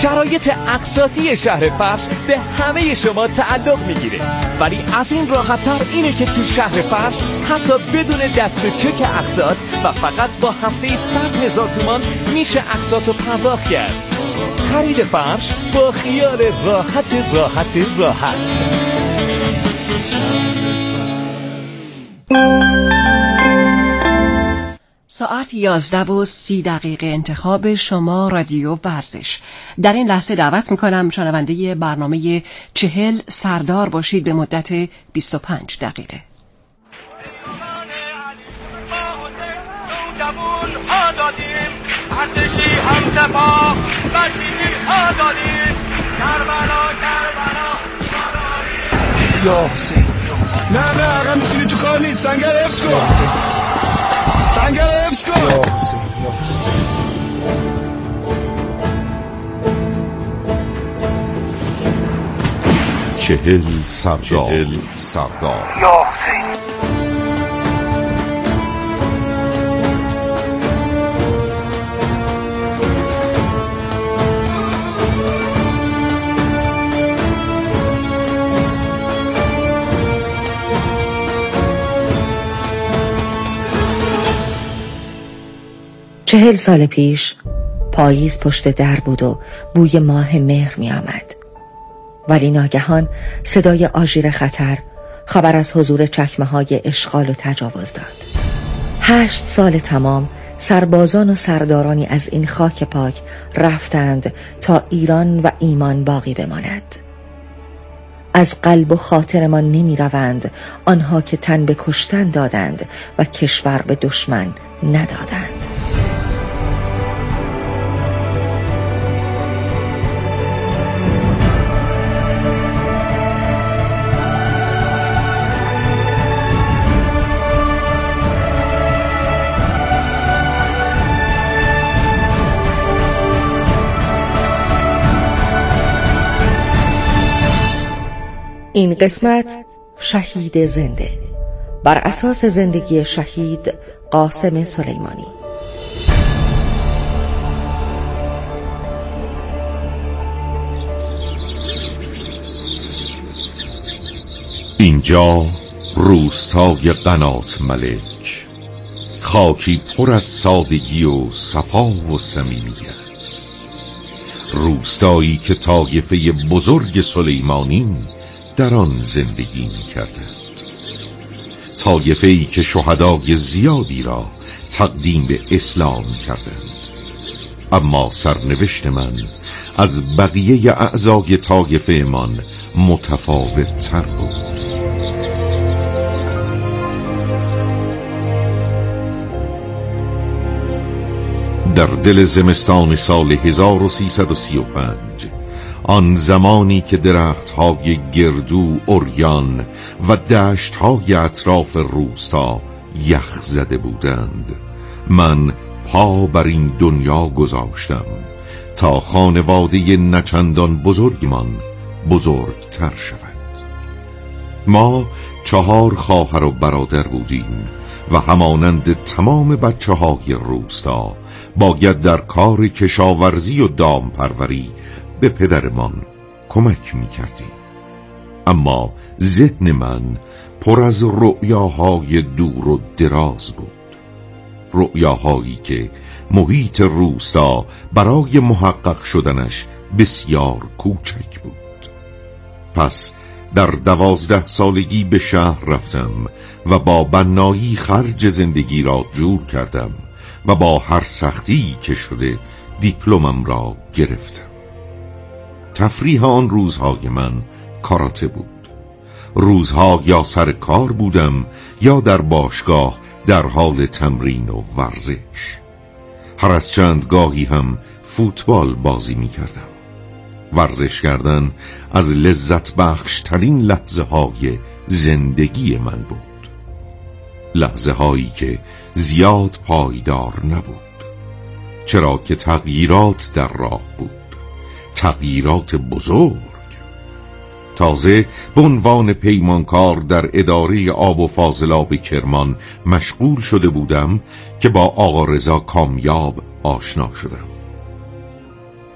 شرایط اقساطی شهر فرش به همه شما تعلق میگیره، ولی از این راحت‌تر اینه که تو شهر فرش حتی بدون دست و چک اقساط و فقط با هفته 100,000 تومان میشه اقساط رو پرداخت کرد. خرید فرش با خیال راحت. ساعت 11:30 انتخاب شما رادیو ورزش. در این لحظه دعوت میکنم شنونده برنامه 40 سردار باشید به مدت 25 دقیقه. یا حسین نه آقا میشینی تو کار نیست. سنگر حفظ کن. سنگر حفظ کن. یا حسین 40 سردار. یا حسین. چهل سال پیش پاییز پشت در بود و بوی ماه مهر می آمد. ولی ناگهان صدای آژیر خطر خبر از حضور چکمه های اشغال و تجاوز داد. 8 سال تمام سربازان و سردارانی از این خاک پاک رفتند تا ایران و ایمان باقی بماند. از قلب و خاطرمان نمی روند آنها که تن به کشتن دادند و کشور به دشمن ندادند. این قسمت شهید زنده بر اساس زندگی شهید قاسم سلیمانی. اینجا روستای قنات ملک، خاکی پر از سادگی و صفا و صمیمیت. روستایی که طایفه بزرگ سلیمانی در آن زندگی می‌کردند. طایفه‌ای که شهدای زیادی را تقدیم به اسلام کردند. اما سرنوشت من از بقیه اعضای طایفه من متفاوت تر بود. در دل زمستان سال 1335، آن زمانی که درخت‌های گردو عریان و دشت‌های اطراف روستا یخ زده بودند، من پا بر این دنیا گذاشتم تا خانواده نچندان بزرگمان بزرگتر شود. ما 4 خواهر و برادر بودیم و همانند تمام بچه‌های روستا باید در کار کشاورزی و دامپروری به پدرمان کمک می‌کردیم. اما ذهن من پر از رؤیاهای دور و دراز بود، رؤیاهایی که محیط روستا برای محقق شدنش بسیار کوچک بود. پس در 12 سالگی به شهر رفتم و با بنایی خرج زندگی را جور کردم و با هر سختی که شده دیپلمم را گرفتم. تفریح آن روزهای من کاراته بود. روزها یا سر کار بودم یا در باشگاه در حال تمرین و ورزش. هر از چند گاهی هم فوتبال بازی می کردم. ورزش کردن از لذت بخش ترین لحظه های زندگی من بود. لحظه هایی که زیاد پایدار نبود، چرا که تغییرات در راه بود، تغییرات بزرگ. تازه به عنوان پیمانکار در اداره آب و فاضلاب کرمان مشغول شده بودم که با آقا رضا کامیاب آشنا شدم.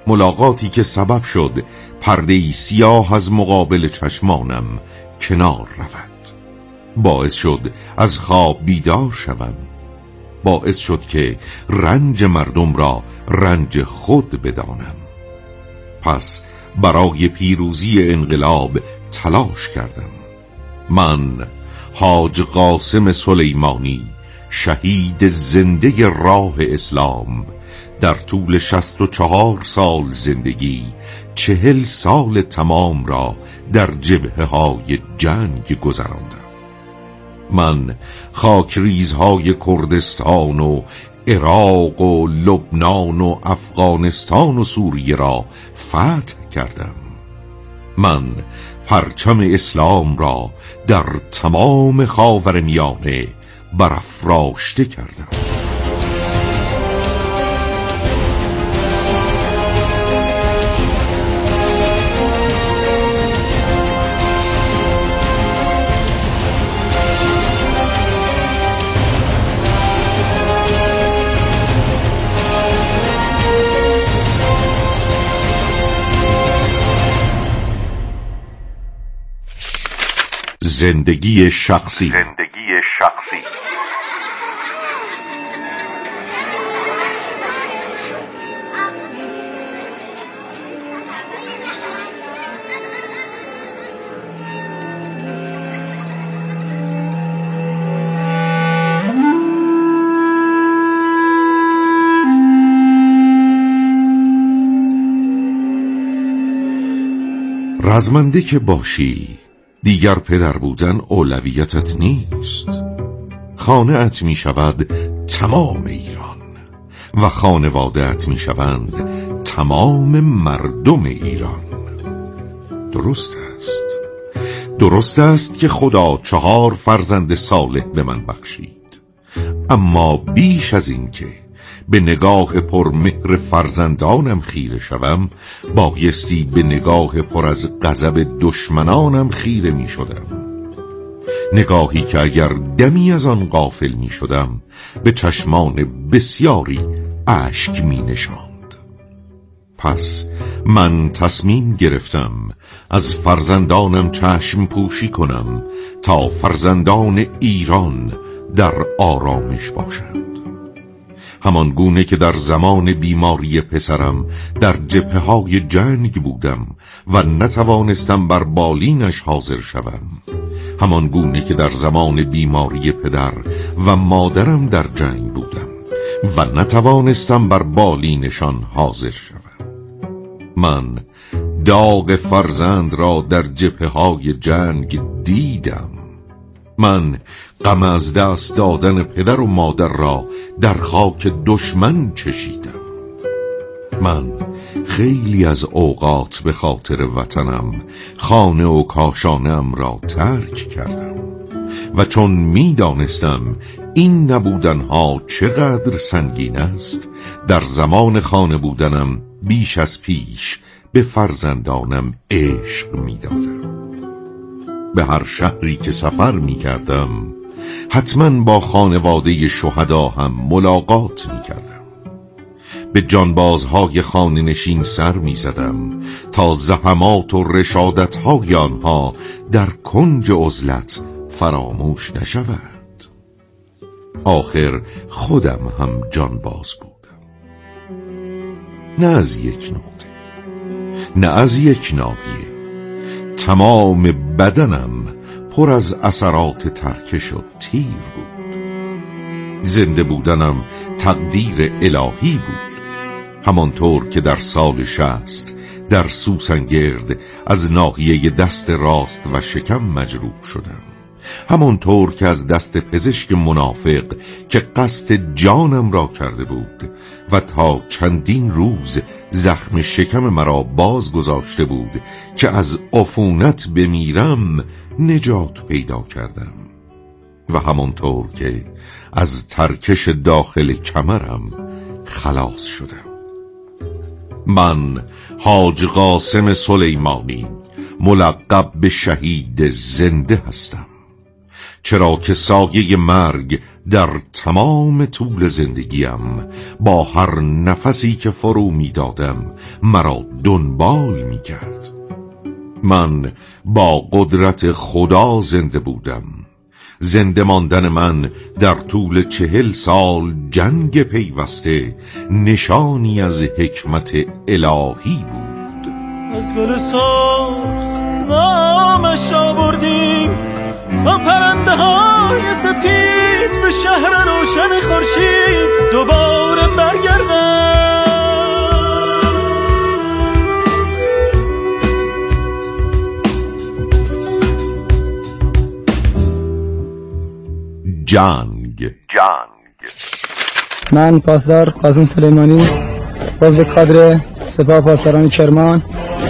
ملاقاتی که سبب شد پرده‌ای سیاه از مقابل چشمانم کنار رود. باعث شد از خواب بیدار شوم. باعث شد که رنج مردم را رنج خود بدانم. پس برای پیروزی انقلاب تلاش کردم. من حاج قاسم سلیمانی، شهید زنده راه اسلام، در طول 64 سال زندگی 40 سال تمام را در جبهه‌های جنگ گذراندم. من خاکریزهای کردستان و عراق و لبنان و افغانستان و سوریه را فتح کردم. من پرچم اسلام را در تمام خاورمیانه برافراشته کردم. زندگی شخصی. رزمنده که باشی دیگر پدر بودن اولویتت نیست. خانه‌ات می شود تمام ایران و خانواده‌ات می شوند تمام مردم ایران. درست است که خدا 4 فرزند صالح به من بخشید، اما بیش از این که به نگاه پرمهر فرزندانم خیره شوم، بایستی به نگاه پر از غضب دشمنانم خیره می شدم. نگاهی که اگر دمی از آن غافل می شدم به چشمان بسیاری اشک می نشاند. پس من تصمیم گرفتم از فرزندانم چشم پوشی کنم تا فرزندان ایران در آرامش باشند. همان گونه که در زمان بیماری پسرم در جبهه‌های جنگ بودم و نتوانستم بر بالینش حاضر شوم، همان گونه که در زمان بیماری پدر و مادرم در جنگ بودم و نتوانستم بر بالینشان حاضر شوم. من داغ فرزند را در جبهه‌های جنگ دیدم. من غم از دست دادن پدر و مادر را در خاک دشمن چشیدم. من خیلی از اوقات به خاطر وطنم خانه و کاشانم را ترک کردم و چون می‌دانستم این نبودنها چقدر سنگین است، در زمان خانه بودنم بیش از پیش به فرزندانم عشق می‌دادم. به هر شهری که سفر می کردم حتما با خانواده شهدا هم ملاقات می کردم. به جانبازهای خانه نشین سر می زدم تا زحمات و رشادتهای آنها در کنج عزلت فراموش نشود. آخر خودم هم جانباز بودم، نه از یک نقطه، نه از یک ناحیه. تمام بدنم پر از اثرات ترکش و تیر بود. زنده بودنم تقدیر الهی بود. همانطور که در سال 60 در سوسنگرد از ناحیه دست راست و شکم مجروح شدم، همانطور که از دست پزشک منافق که قصد جانم را کرده بود و تا چندین روز زخم شکم مرا باز گذاشته بود که از عفونت بمیرم نجات پیدا کردم، و همانطور که از ترکش داخل کمرم خلاص شدم. من حاج قاسم سلیمانی، ملقب به شهید زنده هستم، چرا که سایه مرگ در تمام طول زندگیم با هر نفسی که فرو می دادم مرا دنبال می کرد. من با قدرت خدا زنده بودم. زنده ماندن من در طول 40 سال جنگ پیوسته نشانی از حکمت الهی بود. از گل سرخ نامش را بردیم با پرنده های سپید به شهر روشن خورشید دوباره برگردن. جنگ. من پاسدار قاسم سلیمانی، عضو کادر سپاه پاسداران کرمان.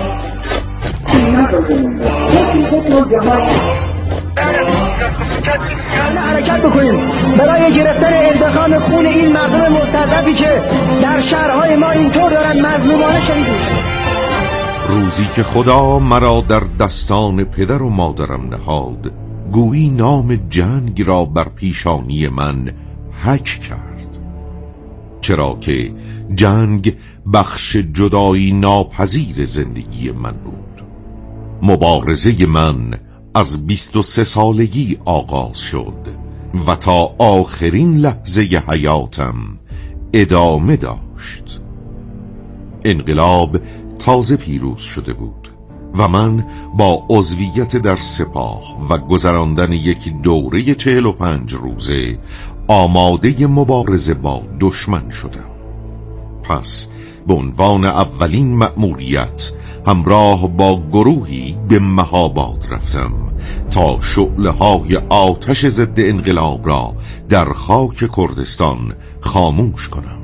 حرکت بکنیم برای گرفتن انتقام خون این مردم مستضعفی که در شهرهای ما اینطور دارن مظلومانه شهید میشن. روزی که خدا مرا در دستان پدر و مادرم نهاد، گویی نام جنگ را بر پیشانی من حک کرد، چرا که جنگ بخش جدایی ناپذیر زندگی من بود. مبارزه من از 23 سالگی آغاز شد و تا آخرین لحظه حیاتم ادامه داشت. انقلاب تازه پیروز شده بود و من با عضویت در سپاه و گذراندن یک دوره 45 روزه آماده مبارزه با دشمن شدم. پس به عنوان اولین مأموریت همراه با گروهی به مهاباد رفتم تا شعله‌های آتش ضد انقلاب را در خاک کردستان خاموش کنم.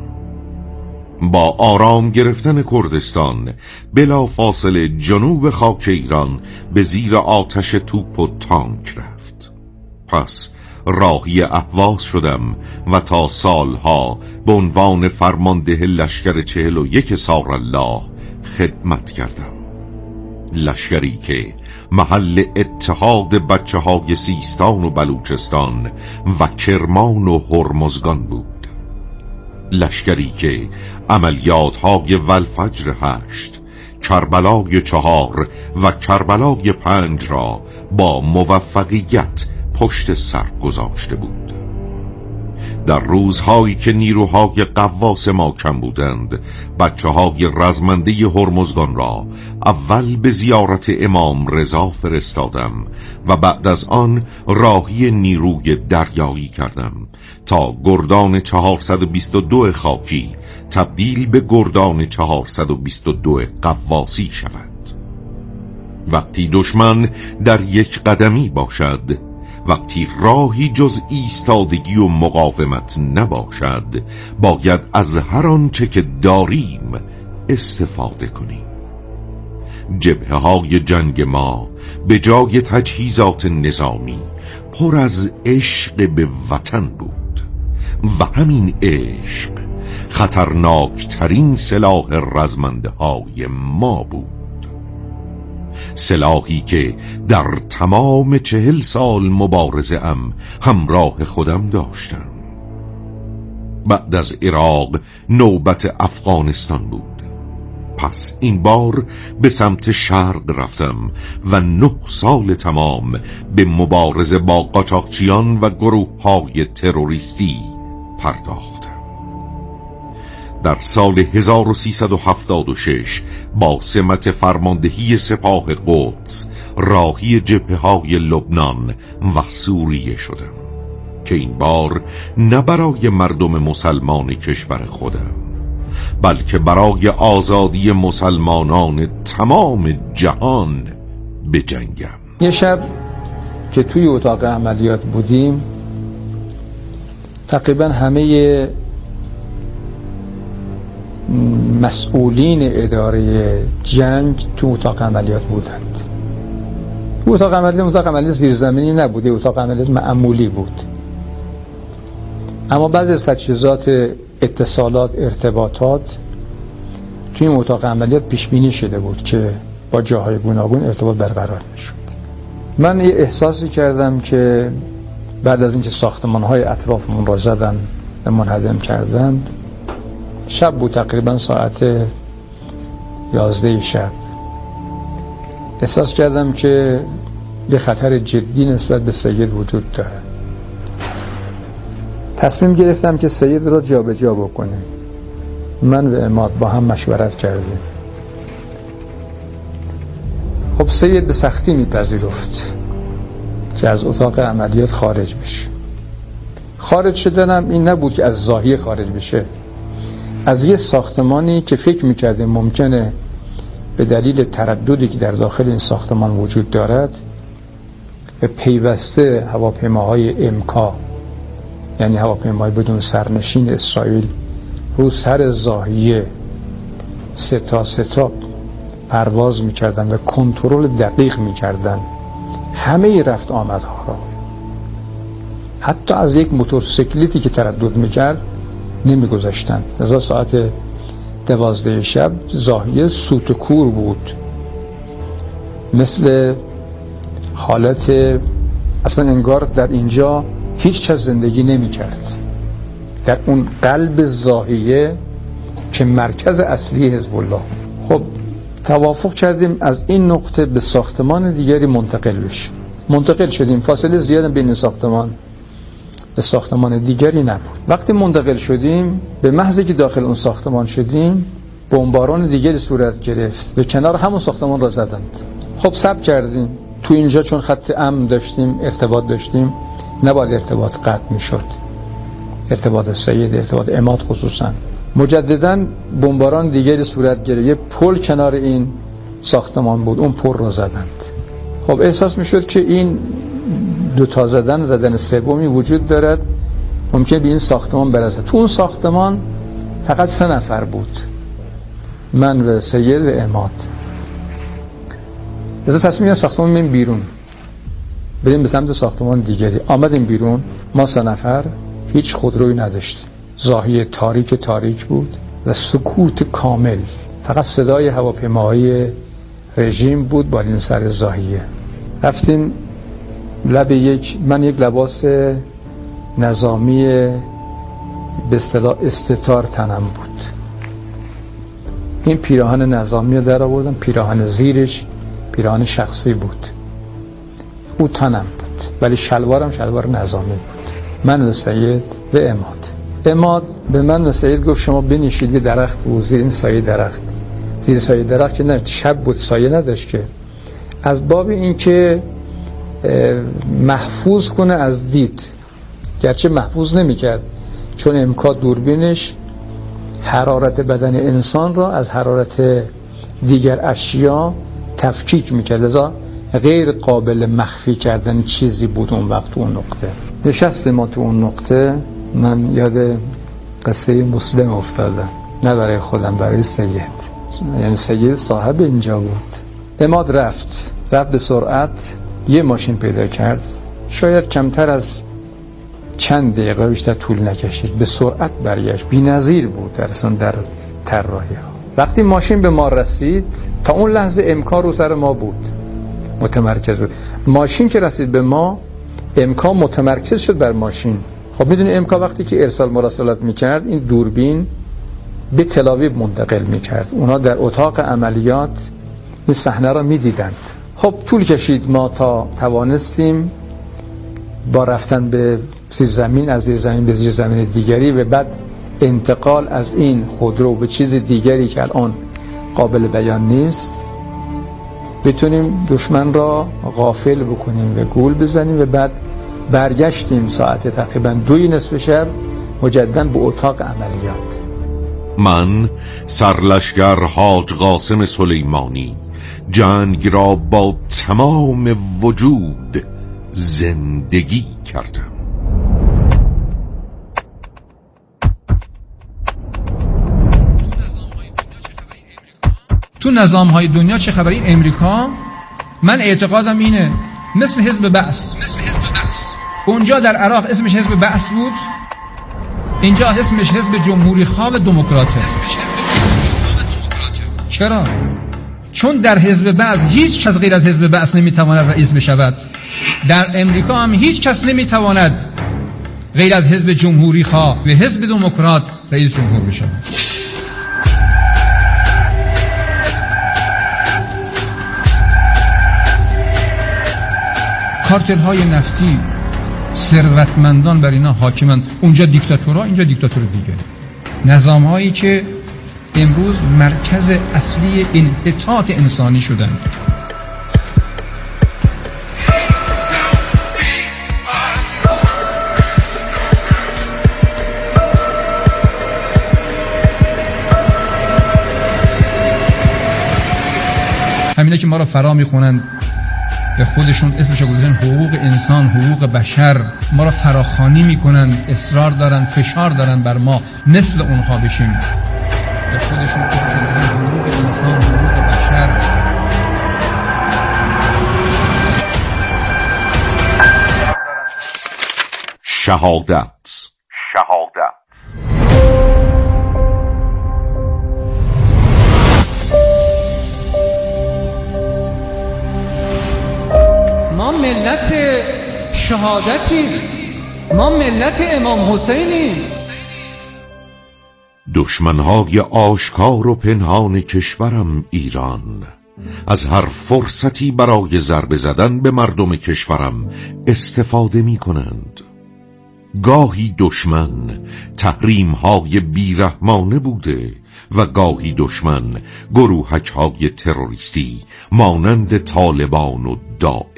با آرام گرفتن کردستان بلا فاصله جنوب خاک ایران به زیر آتش توپ و تانک رفت. پس راهی اهواز شدم و تا سالها به عنوان فرمانده لشکر 41 سارالله خدمت کردم. لشکری که محل اتحاد بچه‌های سیستان و بلوچستان و کرمان و هرمزگان بود. لشکری که عملیات‌های والفجر 8، کربلای 4 و کربلای 5 را با موفقیت پشت سر گذاشته بود. در روزهایی که نیروهای قواس ما کم بودند، بچه‌های رزمنده هرمزگان را اول به زیارت امام رضا فرستادم و بعد از آن راهی نیروی دریایی کردم تا گردان 422 خاکی تبدیل به گردان 422 قواسی شود. وقتی دشمن در یک قدمی باشد، وقتی راهی جز ایستادگی و مقاومت نباشد، باید از هر آنچه که داریم استفاده کنیم. جبهه‌های جنگ ما به جای تجهیزات نظامی پر از عشق به وطن بود و همین عشق خطرناکترین سلاح رزمنده های ما بود. سلاحی که در تمام 40 سال مبارزه ام همراه خودم داشتم. بعد از عراق نوبت افغانستان بود. پس این بار به سمت شرق رفتم و 9 سال تمام به مبارزه با قاچاقچیان و گروه‌های تروریستی پرداختم. در سال 1376 با سمت فرماندهی سپاه قدس راهی جبهه‌های لبنان و سوریه شدم که این بار نه برای مردم مسلمان کشور خودم، بلکه برای آزادی مسلمانان تمام جهان بجنگم. یه شب که توی اتاق عملیات بودیم، تقریبا همه مسئولین اداره جنگ تو اتاق عملیات بودند. اتاق عملیات زیرزمینی نبوده، اتاق عملیات معمولی بود. اما بعضی از تجهیزات اتصالات، ارتباطات توی این اتاق عملیات پیش بینی شده بود که با جاهای گوناگون ارتباط برقرار میشد. من یه احساسی کردم که بعد از اینکه ساختمان‌های اطرافمون را زدن و منهدم کردند، شب بود، تقریبا ساعت 11 شب، احساس کردم که یه خطر جدی نسبت به سید وجود داره. تصمیم گرفتم که سید را جابجا بکنیم. من و عماد با هم مشورت کردیم. خب سید به سختی میپذیرفت که از اتاق عملیات خارج بشه. خارج شدنم این نبود که از زاهیه خارج بشه، از یه ساختمانی که فکر میکردیم ممکنه به دلیل ترددی که در داخل این ساختمان وجود دارد به پیوسته هواپیماهای امکا، یعنی هواپیمای بدون سرنشین اسرائیل، رو سر زاهیه سه تا پرواز میکردن و کنترل دقیق میکردن همه رفت آمدها را. حتی از یک موتورسیکلتی که تردد میکرد نمیگذاشتن. لذا ساعت 12 شب زاهیه سوت و کور بود، مثل حالت اصلا انگار در اینجا هیچ کس زندگی نمی کرد، در اون قلب زاهیه که مرکز اصلی حزب الله. خب توافق کردیم از این نقطه به ساختمان دیگری منتقل بشیم. منتقل شدیم، فاصله زیاد بین ساختمان به ساختمان دیگری نبود. وقتی منتقل شدیم، به محضی که داخل اون ساختمان شدیم، بمباران دیگری صورت گرفت، به کنار همون ساختمان را زدند. خب صبر کردیم. تو اینجا چون خط امن داشتیم، ارتباط داشتیم، نباید ارتباط قطع میشد، ارتباط سید، ارتباط عماد خصوصا. مجددا بمباران دیگری صورت گرفت. یه پل کنار این ساختمان بود، اون پل را زدند. خب احساس میشد که این دوتا زدن سومی وجود دارد، ممکن به این ساختمان برسه. تو اون ساختمان فقط 3 نفر بود، من و سید و عماد. لذا تصمیم گرفتیم ساختمان بریم بیرون، بریم به سمت ساختمان دیگری. آمدیم بیرون، ما 3 نفر هیچ خودرویی نداشتیم، زاهیه تاریک بود و سکوت کامل، فقط صدای هواپیماهای رژیم بود بالین سر زاهیه. رفتیم لب من یک لباس نظامی به اصطلاح استتار تنم بود، این پیراهن نظامی رو در آوردم، پیراهن زیرش پیراهن شخصی بود، او تنم بود، ولی شلوارم شلوار نظامی بود. من و سید و عماد به من و سید گفت شما بنشید، یه درخت بود زیر این سایه درخت، زیر سایه درخت که نه شب بود، سایه نداشت که، از باب این که محفوظ کنه از دید، گرچه محفوظ نمی کرد چون امکان دوربینش حرارت بدن انسان را از حرارت دیگر اشیا تفکیک میکرد، لذا غیر قابل مخفی کردن چیزی بود اون وقت. اون نقطه نشستیم ما، تو اون نقطه من یاد قصه مسلم افتادم، نه برای خودم، برای سید، یعنی سید صاحب اینجا بود. عماد رفت به سرعت، یه ماشین پیدا کرد، شاید کمتر از چند دقیقه، بیشتر طول نکشید، به سرعت برگشت. بی‌نظیر بود در طراحی ها. وقتی ماشین به ما رسید، تا اون لحظه امکان رو سر ما بود، متمرکز بود. ماشین که رسید به ما، امکان متمرکز شد بر ماشین. خب میدونی امکان وقتی که ارسال مراسلات میکرد، این دوربین به تل آویو منتقل میکرد، اونا در اتاق عملیات این صحنه را میدیدند. خب طول کشید ما تا توانستیم با رفتن به زیرزمین، از زیرزمین به زیرزمین دیگری و بعد انتقال از این خودرو به چیز دیگری که الان قابل بیان نیست، بتونیم دشمن را غافل بکنیم و گول بزنیم. و بعد برگشتیم ساعت تقریبا 2:00 شب مجددا به اتاق عملیات. من سرلشکر حاج قاسم سلیمانی جنگ را با تمام وجود زندگی کردم. تو نظام‌های دنیا چه خبری؟ امریکا، من اعتقادم اینه مثل حزب بعث. اونجا در عراق اسمش حزب بعث بود، اینجا اسمش حزب جمهوری خواه و دموکراته. چرا؟ چون در حزب بعث هیچ کس غیر از حزب بعث نمیتواند رئیس بشود، در امریکا هم هیچ کس نمیتواند غیر از حزب جمهوری خواه و حزب دموکرات رئیس جمهور بشود. کارتل های نفتی، ثروتمندان بر اینا حاکمند. اونجا دیکتاتورها، اینجا دیکتاتور دیگه. نظام هایی که امروز مرکز اصلی انحطاط انسانی شدند. همینه که ما رو فرا میخونند، به خودشون اسمشو گذاشتن حقوق انسان، حقوق بشر، ما رو فراخوانی میکنند، اصرار دارن، فشار دارن بر ما مثل اونها بشیم. به خودشون اسمشو حقوق انسان، حقوق بشر. شهادت. ما ملت شهادتیم، ما ملت امام حسینیم. دشمنهای آشکار و پنهان کشورم ایران از هر فرصتی برای ضربه زدن به مردم کشورم استفاده می کنند. گاهی دشمن تحریم‌های بیرحمانه بوده و گاهی دشمن گروهک‌های تروریستی مانند طالبان و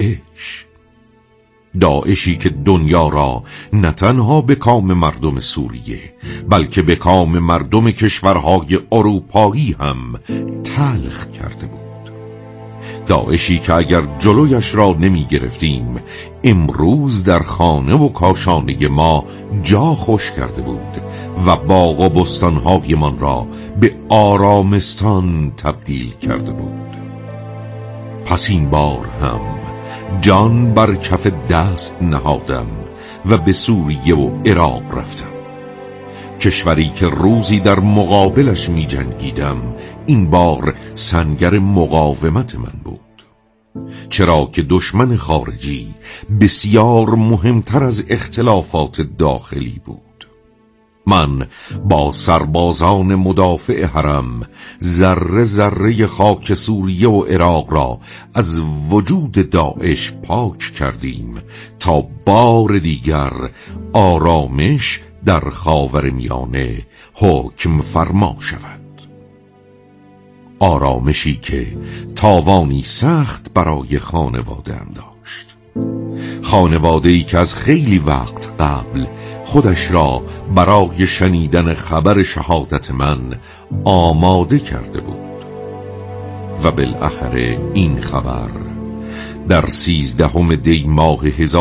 داعشی که دنیا را نه تنها به کام مردم سوریه بلکه به کام مردم کشورهای اروپایی هم تلخ کرده بود. داعشی که اگر جلویش را نمی گرفتیم امروز در خانه و کاشانه ما جا خوش کرده بود و باغ و بستانهای من را به آرامستان تبدیل کرده بود. پس این بار هم جان بر کف دست نهادم و به سوریه و عراق رفتم. کشوری که روزی در مقابلش می جنگیدم این بار سنگر مقاومت من بود، چرا که دشمن خارجی بسیار مهمتر از اختلافات داخلی بود. من با سربازان مدافع حرم ذره ذره خاک سوریه و عراق را از وجود داعش پاک کردیم تا بار دیگر آرامش در خاورمیانه حکم فرما شود. آرامشی که تاوانی سخت برای خانواده‌ام داشت. خانواده‌ای که از خیلی وقت قبل خودش را برای شنیدن خبر شهادت من آماده کرده بود و بالاخره این خبر در 13 دی ماه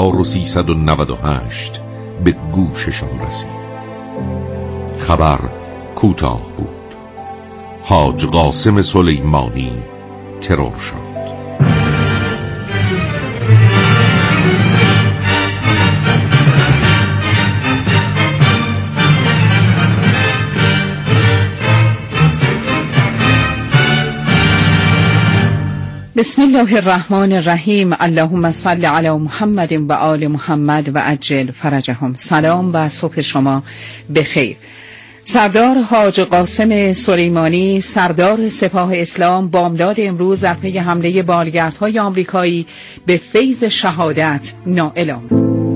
1398 به گوششان رسید. خبر کوتاه بود. حاج قاسم سلیمانی ترور شد. بسم الله الرحمن الرحیم. اللهم صل علی محمد و آل محمد و عجل فرجهم. سلام و صبح شما بخیر. سردار حاج قاسم سلیمانی، سردار سپاه اسلام، بامداد امروز در پی حمله بالگردهای آمریکایی به فیض شهادت نائل آمد.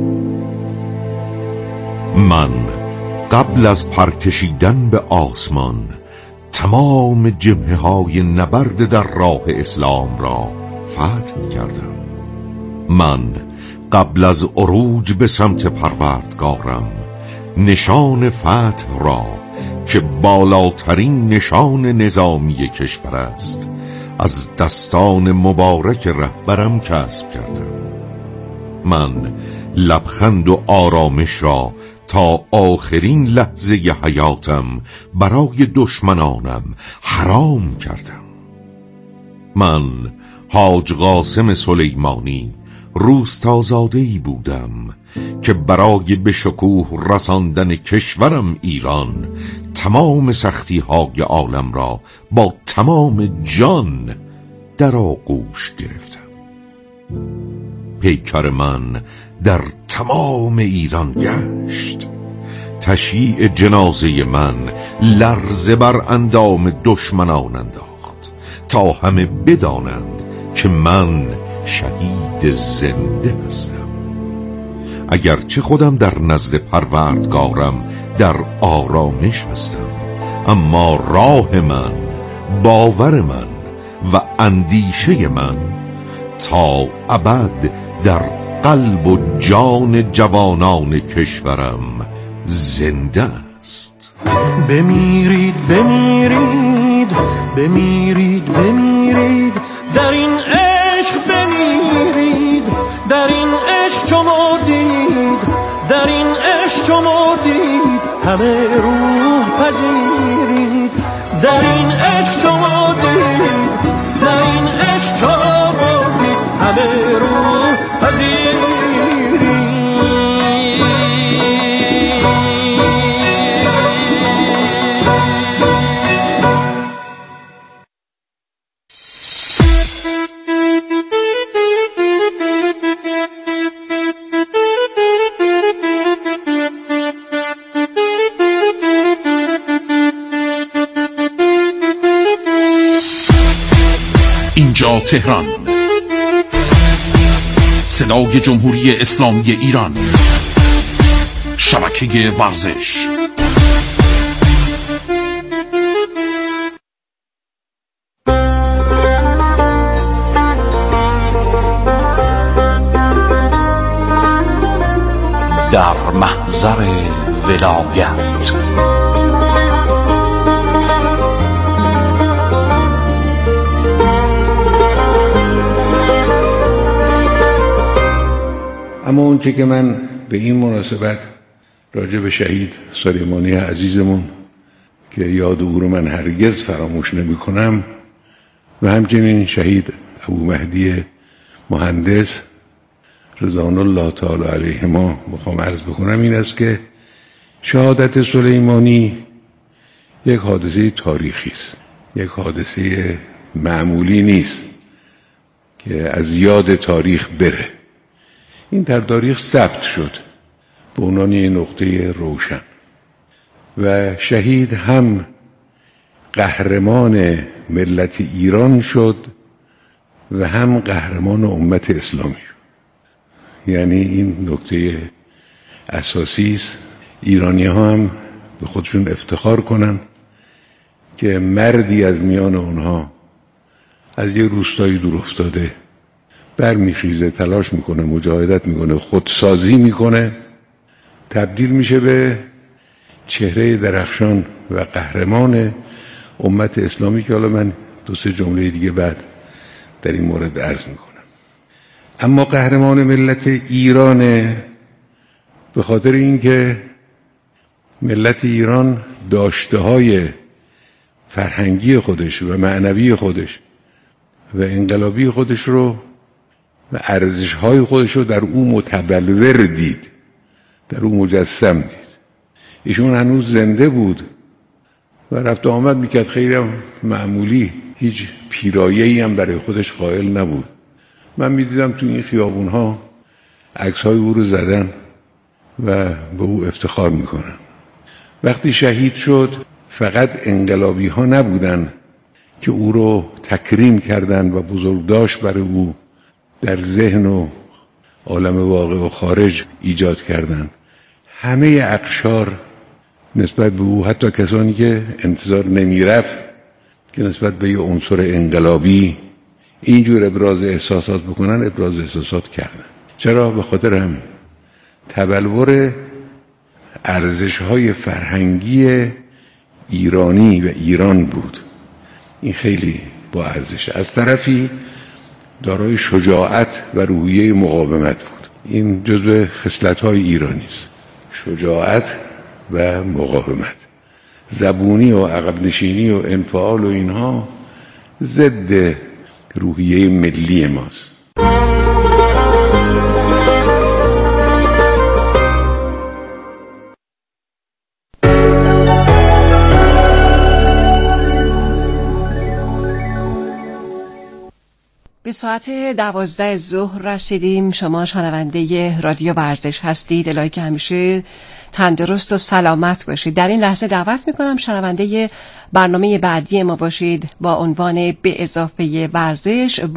من قبل از پرکشیدن به آسمان تمام جبهه‌های نبرد در راه اسلام را فتح کردم. من قبل از عروج به سمت پروردگارم نشان فتح را که بالاترین نشان نظامی کشور است از دستان مبارک رهبرم کسب کردم. من لبخند و آرامش را تا آخرین لحظه حیاتم برای دشمنانم حرام کردم. من حاج قاسم سلیمانی روستازاده‌ای بودم که برای به شکوه رساندن کشورم ایران تمام سختی‌های عالم را با تمام جان در آغوش گرفتم. پیکر من در تمام ایران گشت. تشییع جنازه من لرزه بر اندام دشمنان انداخت تا همه بدانند که من شهید زنده هستم. اگرچه خودم در نزد پروردگارم در آرامش هستم، اما راه من، باور من و اندیشه من تا ابد در قلب و جان جوانان کشورم زنده است. بمیرید بمیرید بمیرید بمیرید در این عشق، بمیرید در این عشق چو مردید، در این عشق چو مردید همه روح پذیرید، در این عشق چو مردید، در این عشق چو مردید همه روح پذیرید. اینجا تهران، صدای جمهوری اسلامی ایران، شبکه ورزش. در محضر ولایت اما اون چه که من به این مناسبت راجع به شهید سلیمانی عزیزمون که یاد او رو من هرگز فراموش نمی کنم و همچنین شهید ابو مهدی مهندس رضوان الله تعالی علیهما میخوام عرض بکنم این است که شهادت سلیمانی یک حادثه تاریخی است، یک حادثه معمولی نیست که از یاد تاریخ بره. این در تاریخ ثبت شد به عنوان یک نقطه روشن و شهید هم قهرمان ملت ایران شد و هم قهرمان امت اسلامی شد. یعنی این نکته اساسی است. ایرانی ها هم به خودشون افتخار کنن که مردی از میان اونها از یه روستایی دور افتاده برمیخیزه، تلاش میکنه، مجاهدت میکنه، خودسازی میکنه، تبدیل میشه به چهره درخشان و قهرمان امت اسلامی که حالا من 2-3 جمله دیگه بعد در این مورد عرض میکنم. اما قهرمان ملت ایرانه به خاطر اینکه ملت ایران داشته‌های فرهنگی خودش و معنوی خودش و انقلابی خودش رو و ارزش‌های خودش رو در او متبلور دید، در او مجسم دید. ایشون هنوز زنده بود و رفت و آمد میکرد، خیلی هم معمولی، هیچ پیرایه‌ای هم برای خودش قائل نبود. من میدیدم تو این خیابون‌ها عکس‌های او رو زدن و به او افتخار میکنن. وقتی شهید شد فقط انقلابی‌ها نبودن که او رو تکریم کردن و بزرگداشت برای او در ذهن و عالم واقع و خارج ایجاد کردن. همه اقشار نسبت به او، حتی کسانی که انتظار نمیرفت که نسبت به یه عنصر انقلابی اینجور ابراز احساسات بکنن، ابراز احساسات کردن. چرا؟ به خاطر هم تبلور ارزش‌های فرهنگی ایرانی و ایران بود. این خیلی با ارزشه. از طرفی دارای شجاعت و روحیه مقاومت بود. این جزو خصلت‌های ایرانی است. شجاعت و مقاومت. زبونی و عقب نشینی و انفعال و اینها ضد روحیه ملی ماست. به ساعت 12 ظهر رسیدیم. شما شنونده رادیو ورزش هستید. الهی که همیشه تندرست و سلامت باشید. در این لحظه دعوت میکنم شنونده برنامه بعدی ما باشید با عنوان به اضافه ورزش.